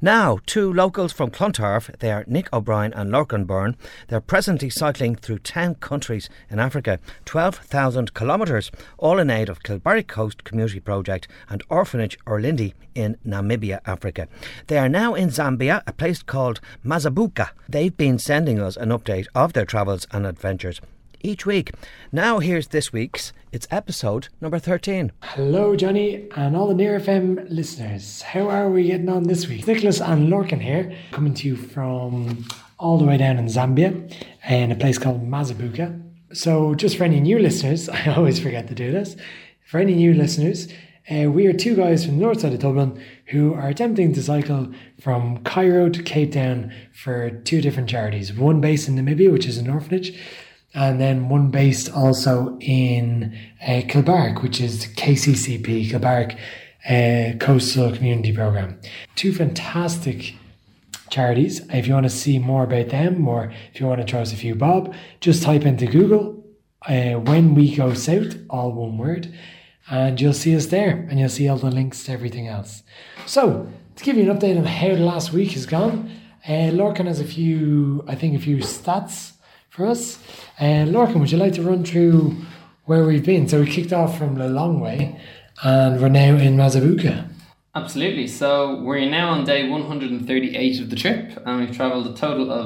Now, two locals from Clontarf, they are Nick O'Brien and Lorcan Byrne. They're presently cycling through 10 countries in Africa, 12,000 kilometres, all in aid of Kilbarry Coast Community Project and Orphanage Orlindi in Namibia, Africa. They are now in Zambia, a place called Mazabuka. They've been sending us an update of their travels and adventures each week. Now here's this week's. It's episode number 13. Hello Johnny and all the Near FM listeners. How are we getting on this week? Nicholas and Lorcan here, coming to you from all the way down in Zambia in a place called Mazabuka. So just for any new listeners, I always forget to do this. For any new listeners, we are two guys from the north side of Dublin who are attempting to cycle from Cairo to Cape Town for two different charities. One based in Namibia, which is an orphanage, and then one based also in Kilbark, which is KCCP, Kilbark Coastal Community Programme. Two fantastic charities. If you want to see more about them, or if you want to throw us a few bob, just type into Google When We Go South, all one word, and you'll see us there, and you'll see all the links to everything else. So, to give you an update on how the last week has gone, Lorcan has a few stats for us. Lorcan, would you like to run through where we've been? So we kicked off from Lilongwe and we're now in Mazabuka. Absolutely. So we're now on day 138 of the trip and we've travelled a total of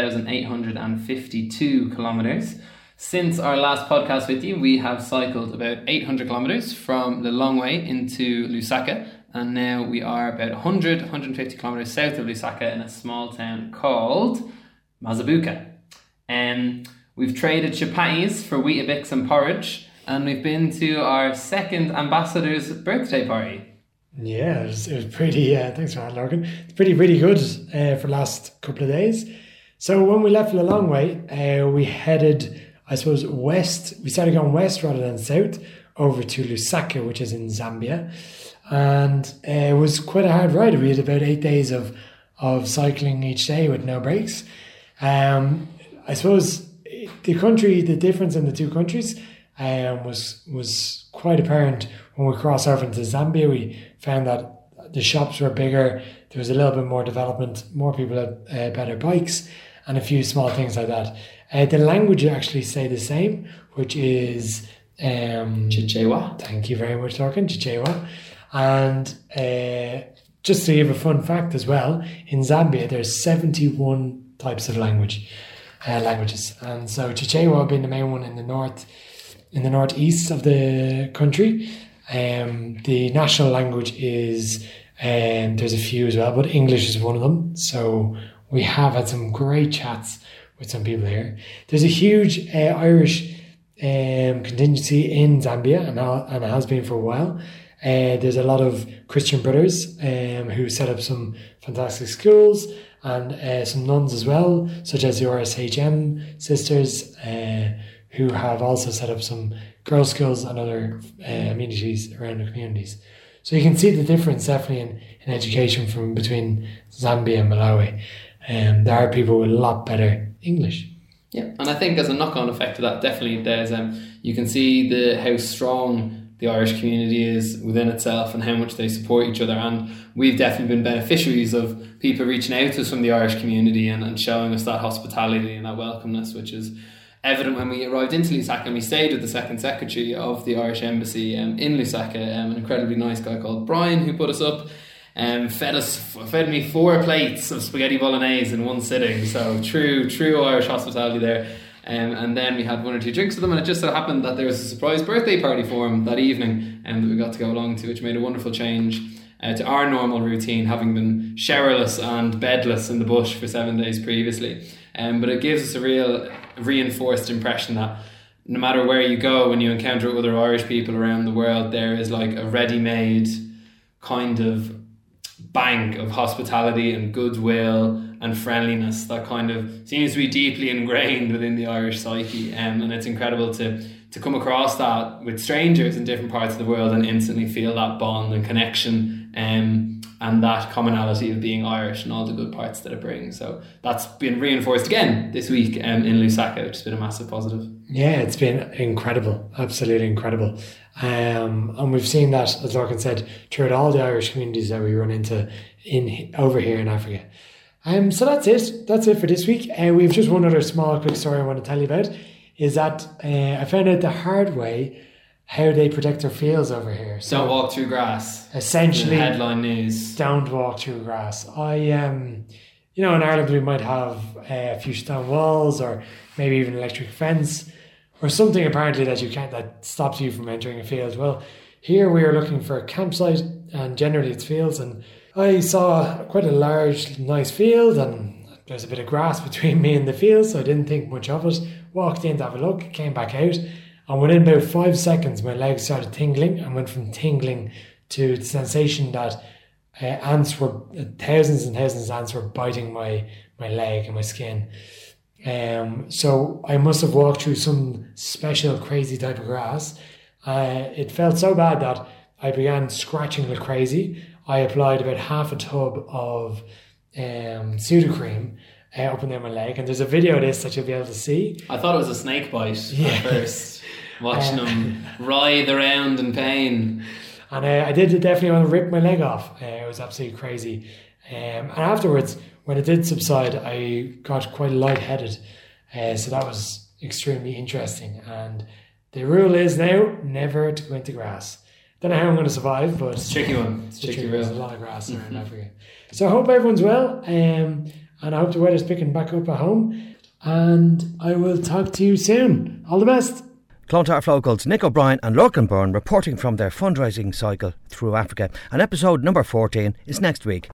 7,852 kilometres. Since our last podcast with you, we have cycled about 800 kilometres from Lilongwe into Lusaka, and now we are about 150 kilometres south of Lusaka in a small town called Mazabuka. We've traded chapatis for Weetabix and porridge, and we've been to our second ambassador's birthday party. Yeah, it was pretty, thanks for that, Lorcan. It's pretty good for the last couple of days. So when we left Lilongwe, we headed, I suppose, west. We started going west rather than south, over to Lusaka, which is in Zambia. And it was quite a hard ride. We had about 8 days of cycling each day with no breaks. I suppose the difference in the two countries was quite apparent when we crossed over into Zambia. We found that the shops were bigger, there was a little bit more development, more people had better bikes, and a few small things like that. The language actually stayed the same, which is Chichewa. Thank you very much, Lorcan. Chichewa. And just to give a fun fact as well, in Zambia there's 71 types of languages, and so Chichewa being the main one in the northeast of the country. The national language is, there's a few as well, but English is one of them. So we have had some great chats with some people here. There's a huge Irish contingency in Zambia, and it has been for a while. There's a lot of Christian brothers who set up some fantastic schools, and some nuns as well, such as the RSHM sisters, who have also set up some girls' schools and other amenities around the communities. So you can see the difference definitely in education from between Zambia and Malawi. There are people with a lot better English. Yeah, and I think as a knock-on effect of that, definitely there's you can see how strong the Irish community is within itself and how much they support each other, and we've definitely been beneficiaries of people reaching out to us from the Irish community and showing us that hospitality and that welcomeness, which is evident when we arrived into Lusaka, and we stayed with the second secretary of the Irish Embassy in Lusaka, an incredibly nice guy called Brian, who put us up and fed me 4 plates of spaghetti bolognese in one sitting. So true Irish hospitality there. And then we had 1 or 2 drinks with them, and it just so happened that there was a surprise birthday party for him that evening that we got to go along to, which made a wonderful change to our normal routine, having been showerless and bedless in the bush for 7 days previously. But it gives us a real reinforced impression that no matter where you go, when you encounter other Irish people around the world, there is like a ready-made kind of bank of hospitality and goodwill and friendliness that kind of seems to be deeply ingrained within the Irish psyche, and it's incredible to come across that with strangers in different parts of the world and instantly feel that bond and connection and that commonality of being Irish and all the good parts that it brings. So that's been reinforced again this week in Lusaka, which has been a massive positive. Yeah, it's been incredible, absolutely incredible. And we've seen that, as Lorcan said, throughout all the Irish communities that we run into over here in Africa. So that's it. That's it for this week. We've just one other small quick story I want to tell you about, is that I found out the hard way how they protect their fields over here. So don't walk through grass. Essentially, headline news. Don't walk through grass. In Ireland we might have a few stone walls or maybe even electric fence or something apparently that stops you from entering a field. Well, here we are looking for a campsite, and generally it's fields, and I saw quite a large, nice field, and there's a bit of grass between me and the field, so I didn't think much of it. Walked in to have a look, came back out, and within about 5 seconds my legs started tingling, and went from tingling to the sensation that thousands and thousands of ants were biting my leg and my skin. So I must have walked through some special crazy type of grass. It felt so bad that I began scratching like crazy. I applied about half a tub of Sudocreme up and down my leg, and there's a video of this that you'll be able to see. I thought it was a snake bite at first, watching them writhe around in pain. And I did definitely want to rip my leg off. It was absolutely crazy. And afterwards, when it did subside, I got quite lightheaded. So that was extremely interesting. And the rule is now never to go into grass. Don't know how I'm going to survive, but it's a tricky one. It's tricky. There's a lot of grass around Africa. So I hope everyone's well, and I hope the weather's picking back up at home. And I will talk to you soon. All the best. Clontarf locals Nick O'Brien and Lorcan Byrne reporting from their fundraising cycle through Africa. And episode number 14 is next week.